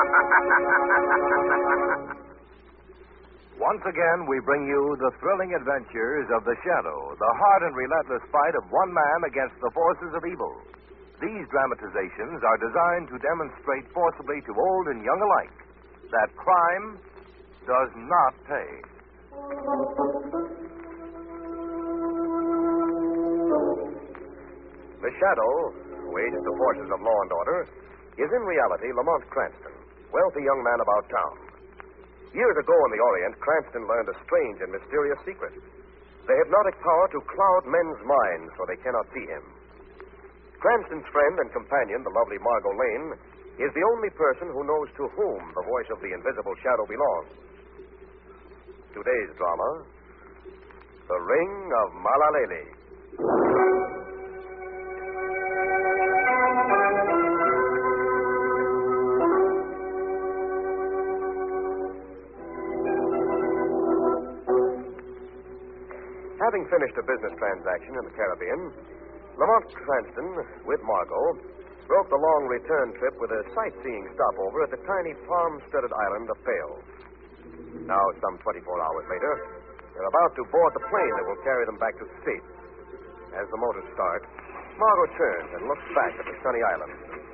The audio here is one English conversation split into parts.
Once again, we bring you the thrilling adventures of the Shadow, the hard and relentless fight of one man against the forces of evil. These dramatizations are designed to demonstrate forcibly to old and young alike that crime does not pay. The Shadow, who aids the forces of law and order, is in reality Lamont Cranston, wealthy young man about town. Years ago in the Orient, Cranston learned a strange and mysterious secret. The hypnotic power to cloud men's minds so they cannot see him. Cranston's friend and companion, the lovely Margot Lane, is the only person who knows to whom the voice of the invisible shadow belongs. Today's drama, The Ring of Malalele. Having finished a business transaction in the Caribbean, Lamont Cranston, with Margot, broke the long return trip with a sightseeing stopover at the tiny palm-studded island of Fales. Now, some 24 hours later, they're about to board the plane that will carry them back to the States. As the motor starts, Margot turns and looks back at the sunny island.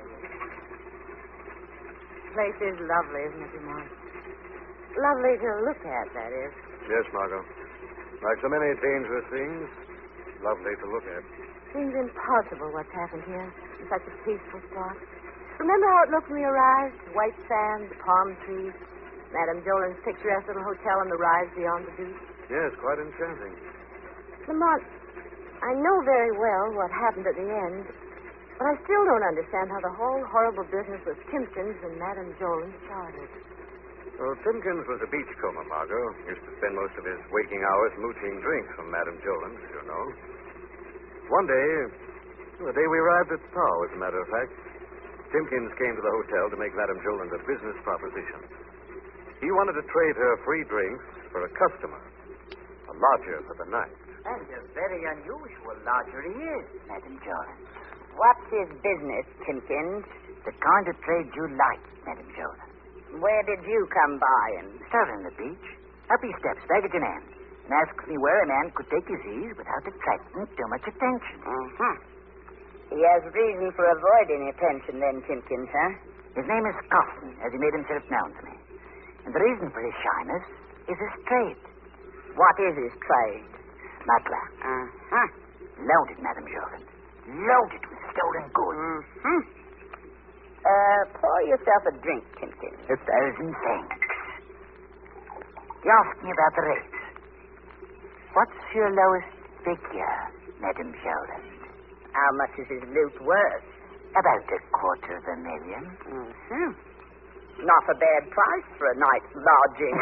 The place is lovely, isn't it, Lamont? Lovely to look at, that is. Yes, Margot. Like so many dangerous things, lovely to look at. Seems impossible what's happened here in such a peaceful spot. Remember how it looked when we arrived? White sand, palm trees, Madame Jolin's picturesque little hotel on the rise beyond the beach. Yes, quite enchanting. Lamont, I know very well what happened at the end, but I still don't understand how the whole horrible business with Timkins and Madame Jolin started. Well, Timkins was a beachcomber, Margot. Used to spend most of his waking hours mooching drinks from Madame Jolin's, as you know. One day, the day we arrived at Pau, as a matter of fact, Timkins came to the hotel to make Madame Jolin a business proposition. He wanted to trade her free drinks for a customer, a lodger for the night. And a very unusual lodger he is, Madame Jolin. What's his business, Timkins? The kind of trade you like, Madame Jolin. Where did you come by him? Started on the beach, up his steps, baggage in hand, and asked me where a man could take his ease without attracting too much attention. Uh-huh. He has reason for avoiding attention then, Timkins, huh? His name is Coston, as he made himself known to me. And the reason for his shyness is his trade. What is his trade? Smuggler. Uh-huh. Loaded, Madame Jolin. Loaded with stolen goods. Mm-hmm. Pour yourself a drink, Timkins. 1,000 thanks. You asked me about the rates. What's your lowest figure, Madame Jolin? How much is his loot worth? About $250,000. Mm-hmm. Not a bad price for a night's lodging.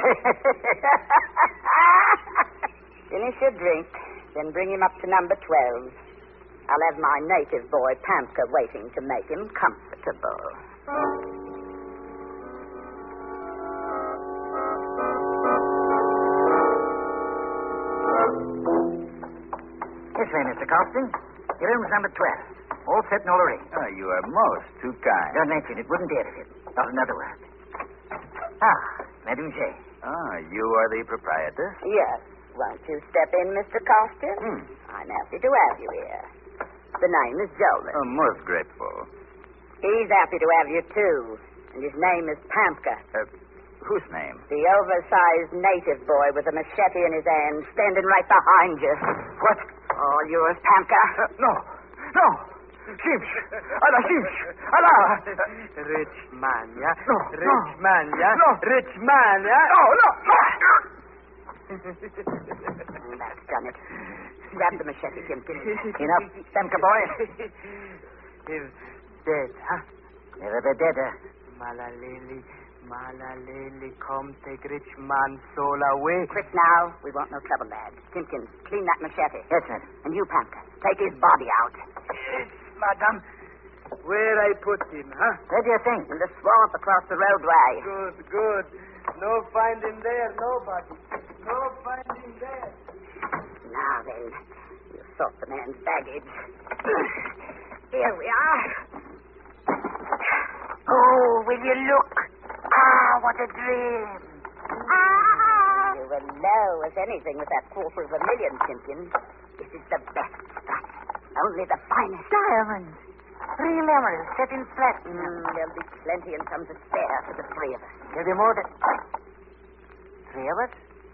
Finish your drink, then bring him up to number 12. I'll have my native boy, Pamka, waiting to make him comfortable. This way, Mr. Coston. Your room's number 12. All set and all ready. Oh, you are most too kind. Don't mention it. Wouldn't dare to it. Not another word. Ah, Madame J. Ah, you are the proprietor? Yes. Won't you step in, Mr. Coston? I'm happy to have you here. The name is Jolin. Oh, most grateful. He's happy to have you, too. And his name is Pamka. Whose name? The oversized native boy with a machete in his hand, standing right behind you. What? All yours, Pamka. No. Shimsh. Allah, Shimsh. Allah. Rich man, yeah? No. Rich man, yeah? No. Rich man, yeah? No. That's done it. Grab the machete, Timkins. Enough, Pamka boy. He's dead, huh? Never the deader. Malalele, come take rich man's soul away. Quick now. We want no trouble, lad. Timkins, clean that machete. Yes, sir. And you, Pamka, take his body out. Yes, madam. Where I put him, huh? Where do you think? In the swamp across the roadway. Good. No find him there, nobody. No find him there. Now then, you sort the man's baggage. Here we are. Oh, will you look? Ah, what a dream. You were low as anything with that $250,000, Simpkin. This is the best stuff. Only the finest. Diamonds. Real emeralds set in platinum. There'll be plenty and some to spare for the three of us. There'll be more than... Three of us?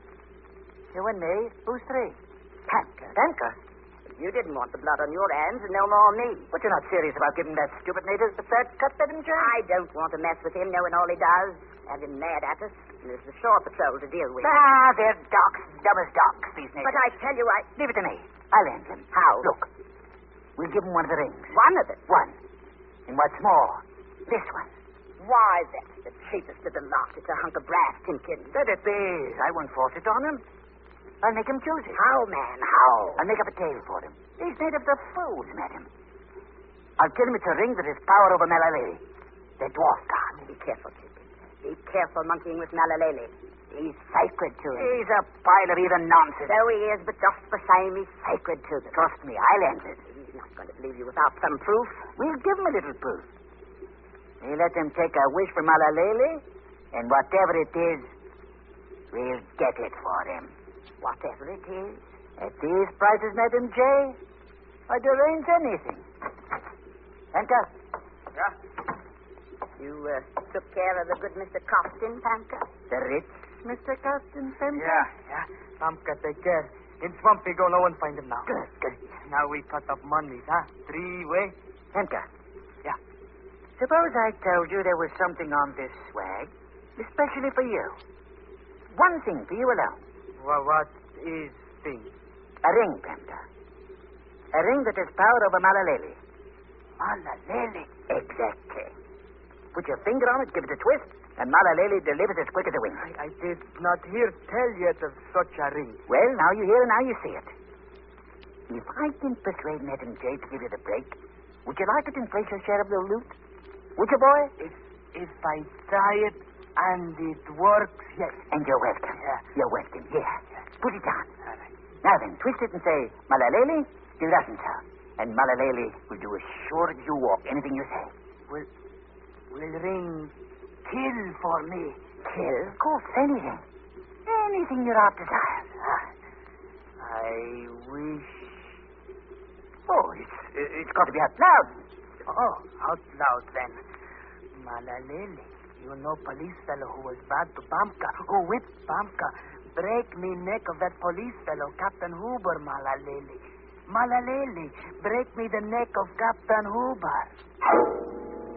You and me? Who's three? Panka? You didn't want the blood on your hands and no more me. But you're not serious about giving that stupid native the fat cut, Madam Jane? I don't want to mess with him, knowing all he does. Have him mad at us. And there's the shore patrol to deal with. Ah, they're docks, dumb as docks, these natives. But I tell you, Leave it to me. I'll end them. How? Look. We'll give them one of the rings. One of them? One. And what's more, this one. Why, that's the cheapest of the lot. It's a hunk of brass, Simpkin. Let it be. I won't force it on him. I'll make him choose it. How, man? How? I'll make up a tale for him. These natives are fools, madam. I'll tell him it's a ring that has power over Malalele, the dwarf god. Be careful, Simpkin. Be careful monkeying with Malalele. He's sacred to him. He's a pile of even nonsense. So he is, but just the same, he's sacred to them. Trust me, I'll end it. He's not going to believe you without some proof. We'll give him a little proof. We'll let them take a wish from Malalele, and whatever it is, we'll get it for him. Whatever it is. At these prices, Madam J, I'd arrange anything. Panka? Yeah? You took care of the good Mr. Costin, Panka? The rich Mr. Costin, Panka? Yeah. Pamka, take care. In Swampy go, no one find him now. Good. Now we cut up monies, huh? Three-way. Panka. Yeah. Suppose I told you there was something on this swag, especially for you. One thing for you alone. What is thing? A ring, Panka. A ring that has power over Malalele. Malalele. Exactly. Put your finger on it, give it a twist, and Malalele delivers as quick as a wink. I did not hear tell yet of such a ring. Well, now you hear and now you see it. If I can persuade Madam J to give you the break, would you like it in place of share of the loot? Would you, boy? If I try it and it works, yes. And you're welcome. Yeah. You're welcome. Here. Put it on. Now then, twist it and say, Malalele, do that and so. And Malalele will do as sure as you walk anything you say. Will ring kill for me? Kill? Of course, anything. Anything your heart desires. I wish... Oh, it's got to be out loud. Oh, out loud then. Malalele, you know police fellow who was bad to Pamka, who whipped Pamka. Break me neck of that police fellow, Captain Huber, Malalele. Malalele, break me the neck of Captain Huber.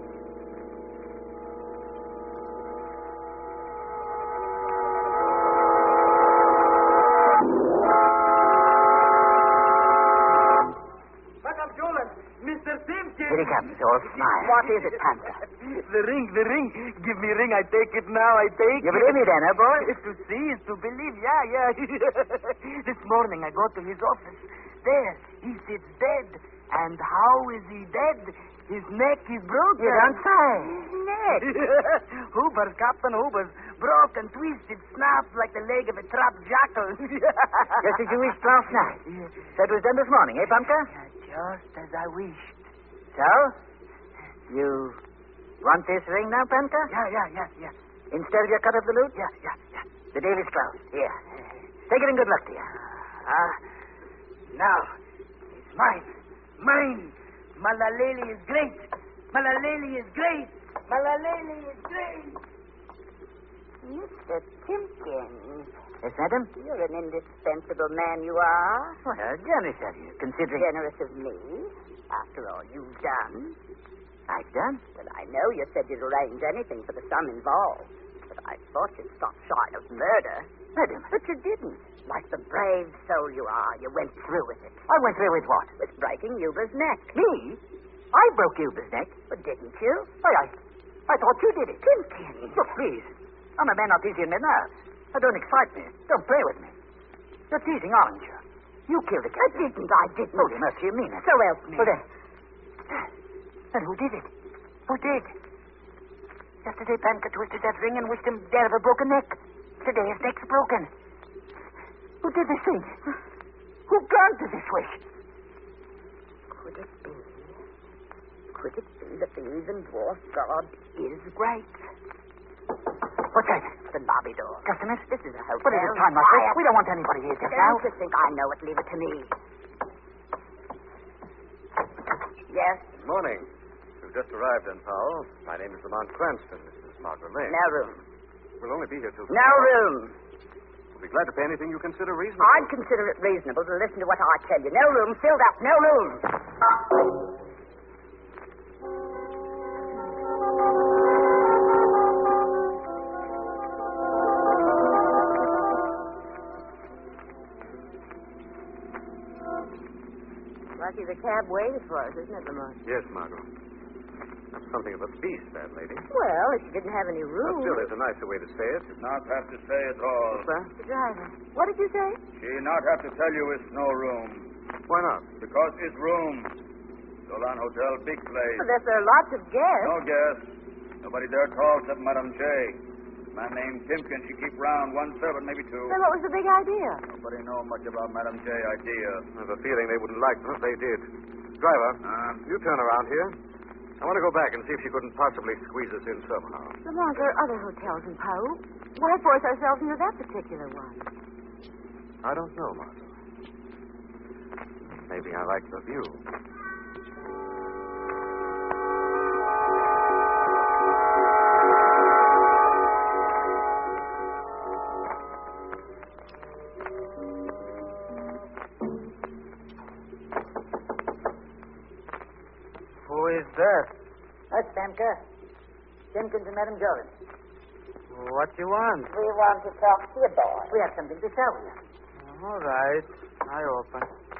Here he comes, all smile. What is it, Panka? The ring. Give me ring. I take it now. I take You it. believe me then, boy? To see is to believe. Yeah. This morning I go to his office. There, he sits dead. And how is he dead? His neck is broken. You don't say. His neck. Captain Huber's broken, twisted, snapped like the leg of a trapped jackal. Just as you wished last night. That was done this morning, eh, Pamka? Just as I wished. So? You want this ring now, Pamka? Yeah. Instead of your cut of the loot? Yeah. The deal is closed. Here. Take it and good luck to you. Now, it's mine. Malalele is great. Malalele is great. Mr. Simpkins. Yes, madam? You're an indispensable man, you are. Well, generous of you, considering... Generous of me. After all you've done. I've done? Well, I know you said you'd arrange anything for the sum involved. But I thought you'd stop short of murder. Madam? But you didn't. Like the brave soul you are, you went through with it. I went through with what? With breaking Yuba's neck. Me? I broke Yuba's neck. But didn't you? I thought you did it. Simpkins. Look, please. I'm a man not easy in my nerves. Now, don't excite me. Don't play with me. You're teasing, aren't you? You killed the cat. I didn't. Holy mercy, you mean it. So help me. Well, then who did it? Who did? Yesterday, Panka twisted that ring and wished him dead of a broken neck. Today, his neck's broken. Who did this thing? Who granted this wish? Could it be? could it be that the even dwarf god is great? What's that? The lobby door. Just a minute. This is a hotel. What is it, time, Margaret? We don't want anybody here just now. Don't you think I know it? Leave it to me. Yes? Morning. We've just arrived in Powell. My name is Lamont Cranston. This is Margaret Lane. No room. We'll only be here till... No room. We'll be glad to pay anything you consider reasonable. I'd consider it reasonable to listen to what I tell you. No room. Filled up. No room. Lucky the cab waited for us, isn't it, Lamont? Yes, Margot. That's something of a beast, that lady. Well, if she didn't have any room. Still, there's a nicer way to say it. Not have to say it all. The driver. What did you say? She not have to tell you it's no room. Why not? Because it's room. Dolan Hotel, big place. Well, there are lots of guests. No guests. Nobody there tall except Madame J. Man named Timken, she keep round one servant, maybe two. Then what was the big idea? Nobody know much about Madame J. idea. I have a feeling they wouldn't like them if they did. Driver, you turn around here. I want to go back and see if she couldn't possibly squeeze us in somehow. Lamont, there are other hotels in Pau. Why force ourselves into that particular one? I don't know, Martha. Maybe I like the view. Who is that? That's Pamka. Simpkins and Madame Jolan. What you want? We want to talk to you, boy. We have something to tell you. All right. I open.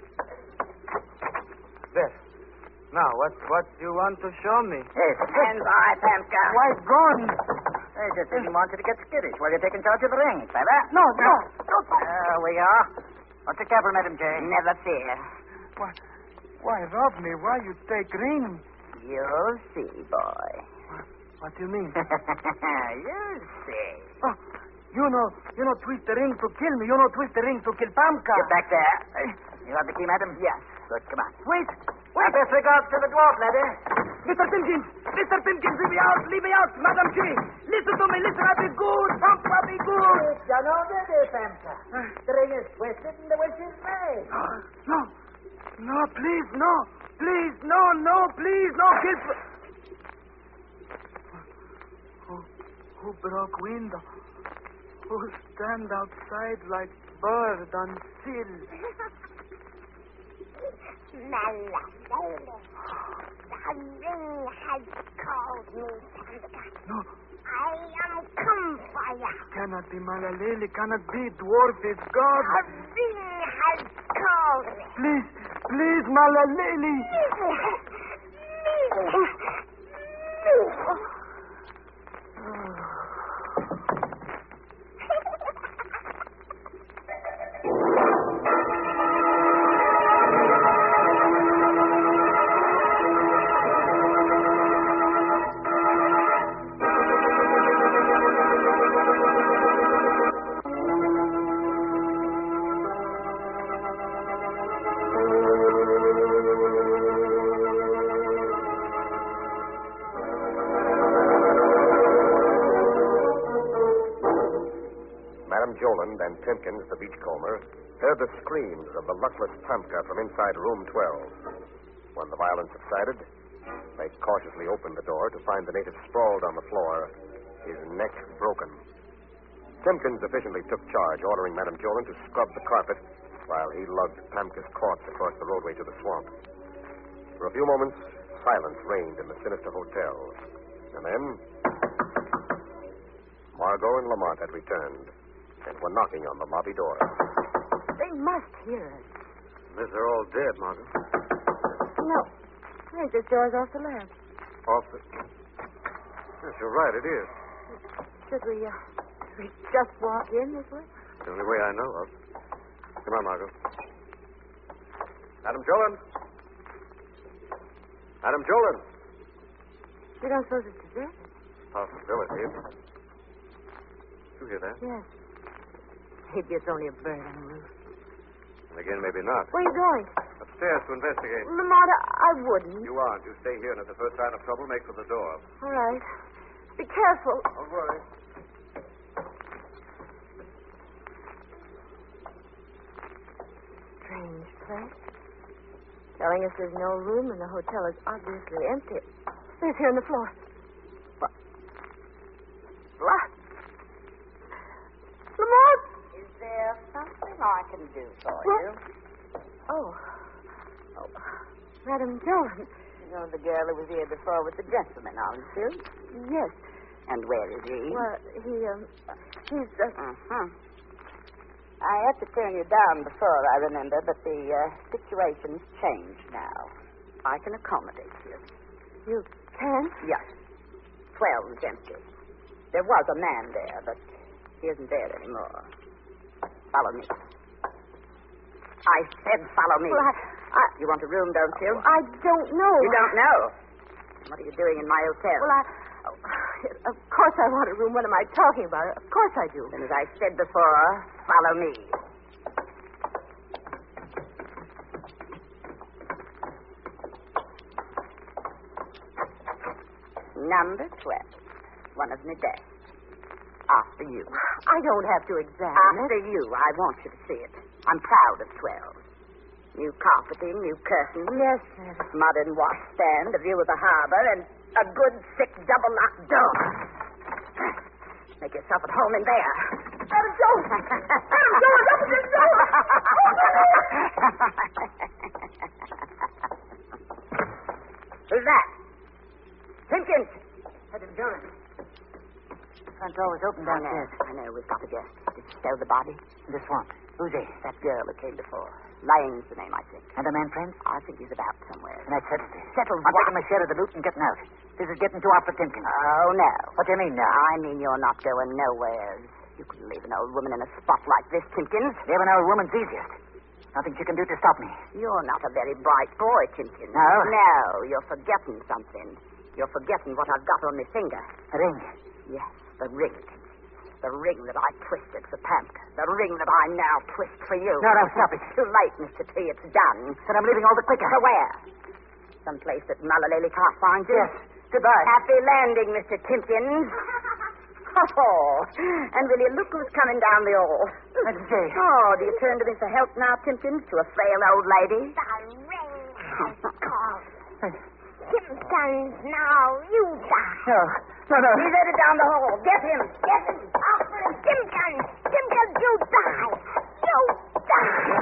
There. Now, what you want to show me? Yes. Stand by, Pamka. Why, gone? I just didn't want you to get skittish while you're taking charge of the ring, clever? No. There we are. What's the cover, Madame J? Never fear. Why, rob me? Why you take ring? You'll see, boy. What do you mean? You'll see. Oh, you know, twist the ring to kill me. You know, twist the ring to kill Pamka. Get back there. You have the key, Madam? Yes. Good, come on. Wait. Our best regards to the dwarf, laddie. Mr. Timkins, leave me out. Madam G, listen to me, I'll be good. Pamka, be good. You know that, Pamka. The ring is twisted and the wish is made. No, please, no. Please, no, kill... Who broke window? Who stand outside like bird on sill? Malalele. The ring has called me, Pamka. No, I am come for you. cannot be Malalele, cannot be. Dwarf is God. The ring has called me. Please, Malalele. Joland and Timkins, the beachcomber, heard the screams of the luckless Pamka from inside room 12. When the violence subsided, they cautiously opened the door to find the native sprawled on the floor, his neck broken. Timkins efficiently took charge, ordering Madame Joland to scrub the carpet while he lugged Pamka's corpse across the roadway to the swamp. For a few moments, silence reigned in the sinister hotel. And then, Margot and Lamont had returned and were knocking on the lobby door. They must hear us. Unless they're all dead, Margot. No. I think this door's off the lamp. Off the... Yes, you're right, it is. Should we just walk in this way? The only way I know of. Come on, Margot. Madam Joland. Madam Joland. You don't suppose it's deserted? Possibility. You hear that? Yes. Maybe it's only a bird on the roof. And again, maybe not. Where are you going? A upstairs to investigate. Lamont, I wouldn't. You aren't. You stay here, and at the first sign of trouble, make for the door. All right. Be careful. Don't worry. Strange place. Telling us there's no room and the hotel is obviously empty. There's here on the floor. What? Lamont! Is there something I can do for you? Oh, Madam Jones. You know the girl who was here before with the gentleman, aren't you? Yes. And where is he? Well, he's... I had to turn you down before, I remember, but the situation's changed now. I can accommodate you. You can? Yes. 12's empty. There was a man there, but he isn't there anymore. Follow me. I said follow me. Well, You want a room, don't you? I don't know. You don't know? What are you doing in my hotel? Well, of course I want a room. What am I talking about? Of course I do. Then, as I said before, follow me. Number 12. One of my desks. After you. I don't have to examine After you. I want you to see it. I'm proud of 12. New carpeting, new curtains. Yes, madam. Modern washstand, a view of the harbor, and a good, thick, double-locked door. Make yourself at home in there. Madam Jones! Madam Jones, open this door! Who's that? Simpkins! Madam Jones. Front door was open downstairs. I know. We've got a guest. Did you stow the body? The swamp. Who's he? That girl who came before. Lane's the name, I think. And a man friend? I think he's about somewhere. And that settles it. Settles I'm what? taking my share of the loot and getting out. This is getting too hot for Timkins. Oh, no. What do you mean, now? I mean you're not going nowhere. You couldn't leave an old woman in a spot like this, Timkins. Leaving an old woman's easiest. Nothing she can do to stop me. You're not a very bright boy, Timkins. No? No, you're forgetting something. You're forgetting what I've got on my finger. A ring. Yes, the ring. The ring that I twisted for Pamka. The ring that I now twist for you. No, stop it. Too late, Mr. T. It's done. Then I'm leaving all the quicker. To where? Someplace that Malaleli can't find you? Yes. Goodbye. Happy landing, Mr. Timpkins. Oh, and will you look who's coming down the hall? Let's see. Oh, do you turn to me for help now, Timpkins? To a frail old lady? The ring has called. Simpkins, now you die. No. He's headed down the hall. Get him. Get him. After him. Simpkins. Simpkins, you die. You die.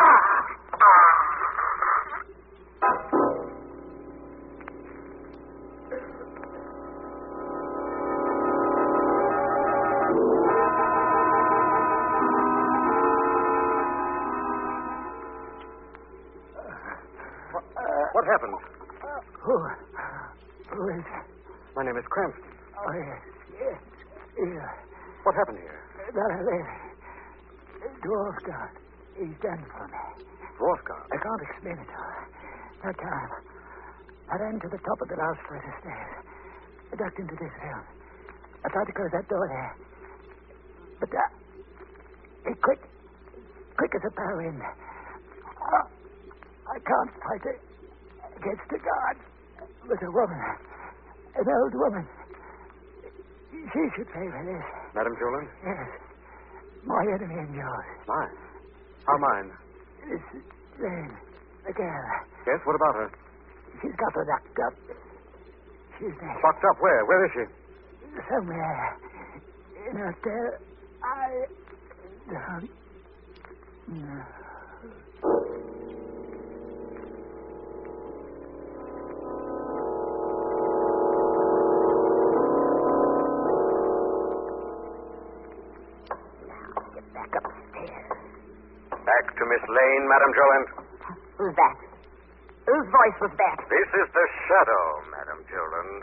What happened? Who is it? My name is Cranston. Oh, yes. Here. What happened here? Malaleli. Dwarf God. He's done for me. Dwarf God. I can't explain it to her. That time, I ran to the top of the last flight of stairs. I ducked into this room. I tried to close that door there. But, quick as a power in. I can't fight it against the guard. But a woman, an old woman. She should pay for this. Madam Julian? Yes. My enemy and yours. Mine? How mine? This Lane, the girl. Yes, what about her? She's got her locked up. She's next. Locked up where? Where is she? Somewhere. In a hotel. I don't know. Back to Miss Lane, Madam Jolland. Who's that? Whose voice was that? This is the Shadow, Madam Jolland.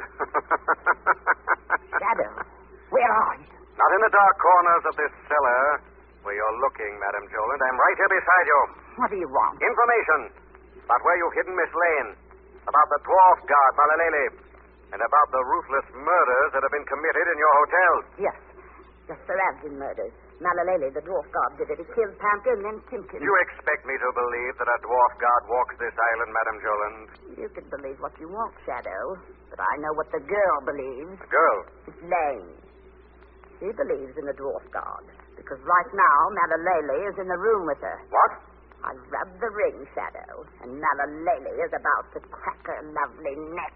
Shadow? Where are you? Not in the dark corners of this cellar where you're looking, Madam Jolland. I'm right here beside you. What do you want? Information about where you've hidden Miss Lane, about the dwarf guard, Malaleli, and about the ruthless murders that have been committed in your hotel. Yes. The Saravdin murders. Malalele, the dwarf god, did it. He killed Pamka and then Timkin. You expect me to believe that a dwarf god walks this island, Madam Joland? You can believe what you want, Shadow. But I know what the girl believes. The girl? It's Lane. She believes in the dwarf god. Because right now, Malalele is in the room with her. What? I rubbed the ring, Shadow, and Malalele is about to crack her lovely neck.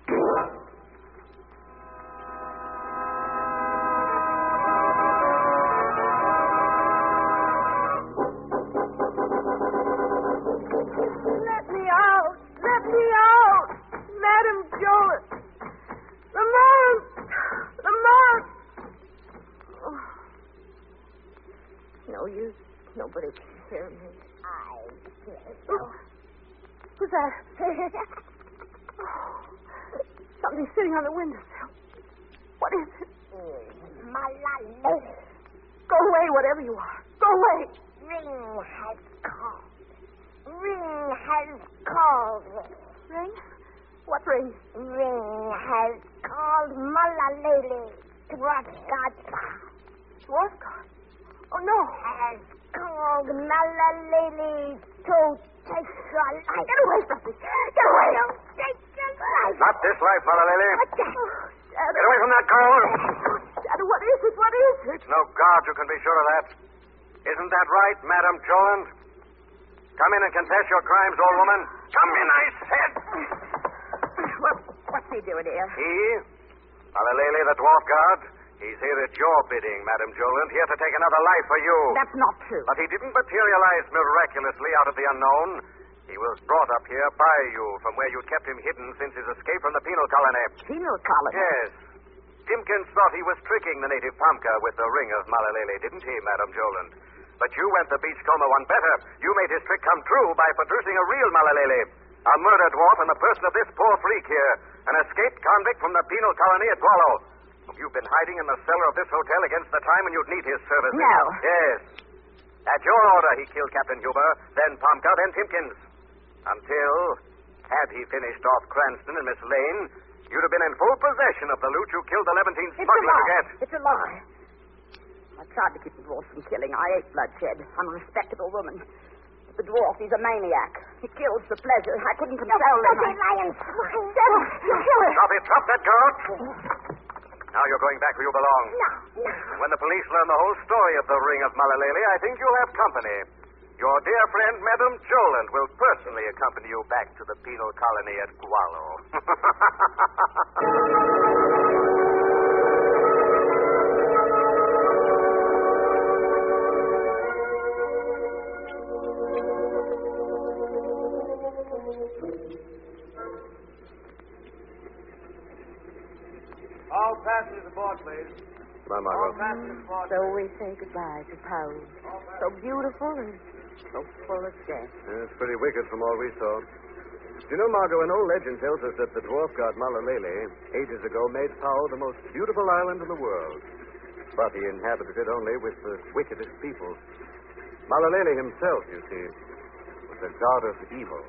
Let me out! Let me out! Madam Joland! Lamont! Lamont! Oh. No use. Nobody can hear me. Oh. Who's that? Oh. Something's sitting on the windowsill. What is it? Malalele. Go away, whatever you are. Go away. Ring has called. Ring has called. Ring? What ring? Ring has called Malalele. Dwarf God. Dwarf God? Oh, no. Has called Malalele to take your life. Get away from me. Get away. Take your life. Not this life, Malalele. Shadow. Get away from that girl. Shadow, what is it? What is it? It's no god, you can be sure of that. Isn't that right, Madam Joland? Come in and confess your crimes, old woman. Come in, I said. What's he doing here? He, Malalele, the dwarf god, he's here at your bidding, Madam Joland, here to take another life for you. That's not true. But he didn't materialize miraculously out of the unknown. He was brought up here by you from where you'd kept him hidden since his escape from the penal colony. Penal colony? Yes. Timkins thought he was tricking the native Pamka with the ring of Malalele, didn't he, Madam Joland? But you went the beachcomber one better. You made his trick come true by producing a real Malalele, a murder dwarf in the person of this poor freak here, an escaped convict from the penal colony at Dwallow. You've been hiding in the cellar of this hotel against the time when you'd need his services. No. Yes. At your order, he killed Captain Huber, then Pamka, then Timkins. Until, had he finished off Cranston and Miss Lane, you'd have been in full possession of the loot you killed the Levantine smuggler to get. It's a lie. I tried to keep the dwarf from killing. I ate bloodshed. I'm a respectable woman. But the dwarf, he's a maniac. He kills for pleasure. I couldn't control him. Dirty lion swine. You kill her. Drop it. Drop that girl. Now you're going back where you belong. No. And when the police learn the whole story of the ring of Malalele, I think you'll have company. Your dear friend, Madam Joland, will personally accompany you back to the penal colony at Gualo. All passengers aboard, please. Come on, All Margot. passengers aboard. So we say goodbye to Paul. So beautiful and so full of death. It's pretty wicked from all we saw. Do you know, Margot, an old legend tells us that the dwarf god Malalele, ages ago, made Pau the most beautiful island in the world. But he inhabited it only with the wickedest people. Malalele himself, you see, was the god of evil.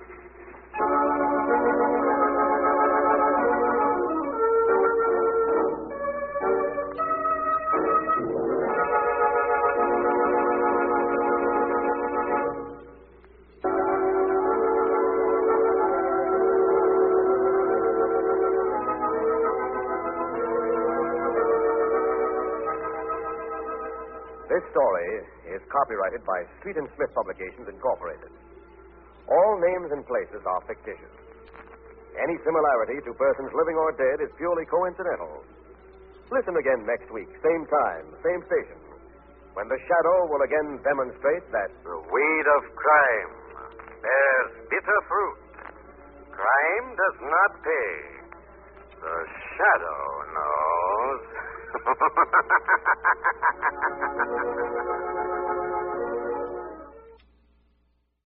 This story is copyrighted by Street and Smith Publications, Incorporated. All names and places are fictitious. Any similarity to persons living or dead is purely coincidental. Listen again next week, same time, same station, when the shadow will again demonstrate that The weed of crime bears bitter fruit. Crime does not pay. The shadow knows.